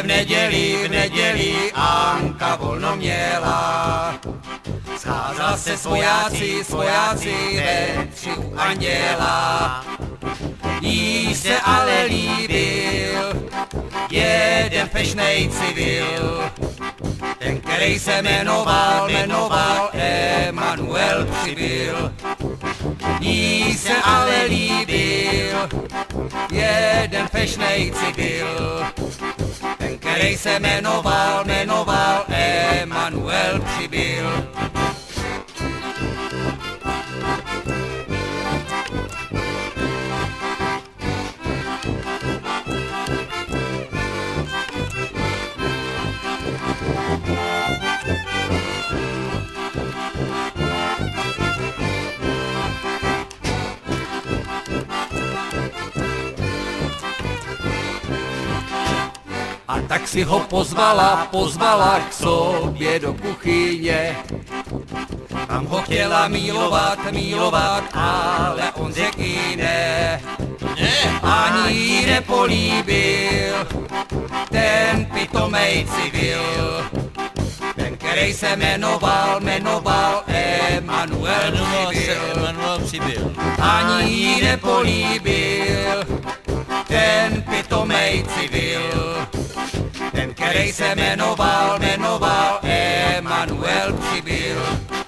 v neděli Anka volno měla. Scházela se s vojáci ve tři u Anděla. Jí se ale líbil jeden fešnej civil, ten, který se jmenoval Emanuel Přibyl. Jí se ale líbil jeden fešnej civil, ten, který se jmenoval Emanuel Přibyl. A tak si ho pozvala k sobě do kuchyně. Tam ho chtěla milovat, ale on řekl jí ne. Ani jí nepolíbil ten pitomej civil, ten, který se jmenoval Emanuel Přibyl. Ani jí nepolíbil ten pitomej civil, ten, který se jmenoval Emanuel Přibyl.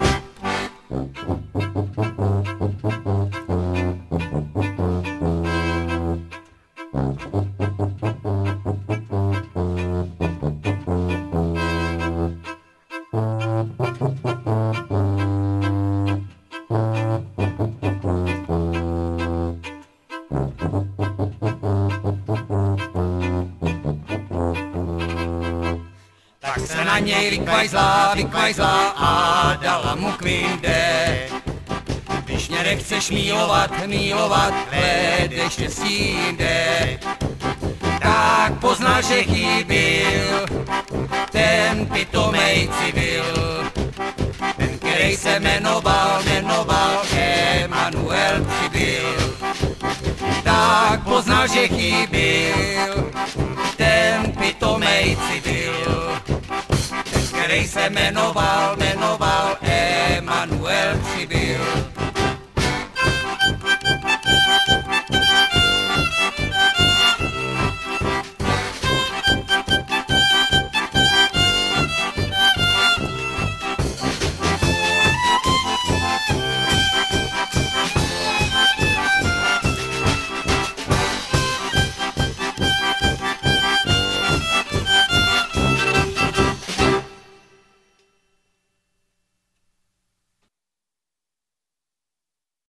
Tak se na něj vykvajzla a dala mu kvinde. Když mě nechceš milovat, hledej štěstí jinde. Tak poznal, že chyběl ten pitomej civil, ten, který se jmenoval Emanuel Přibyl. Tak poznal, že chyběl ten pitomej civil, ten, který se jmenoval